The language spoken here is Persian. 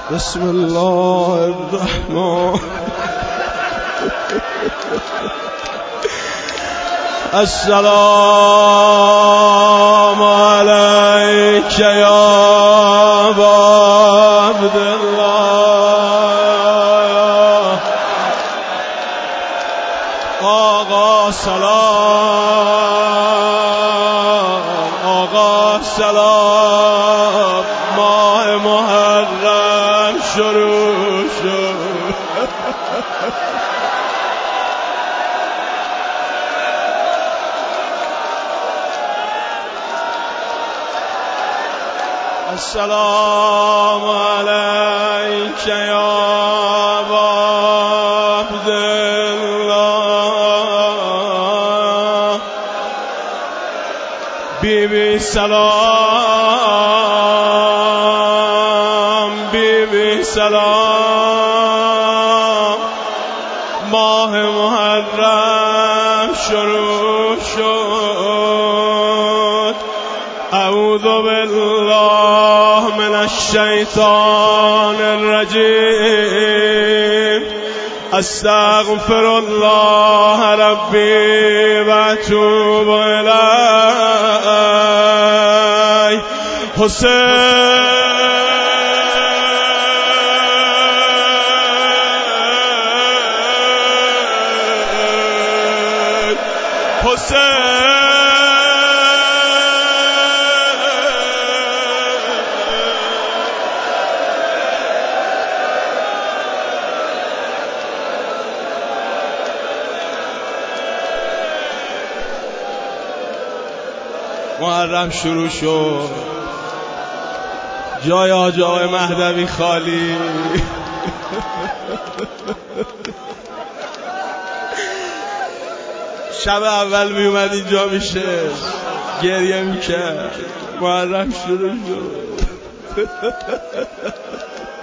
بسم الله الرحمن السلام عليك يا أبا عبد الله. آقا سلام، آقا سلام، ماه محرم شروع شد. السلام عليك يا أبا عبد الله. بی سلام، بی سلام، ماه محرم شروع شد. اعوذ بالله من الشیطان الرجیم. استغفر الله ربی و اتوب الیه. حسین محرم شروع شد. جای حاج آقای مهدوی خالی. شب اول می اومد اینجا میشه گریه میکرد. محرم شروع شد.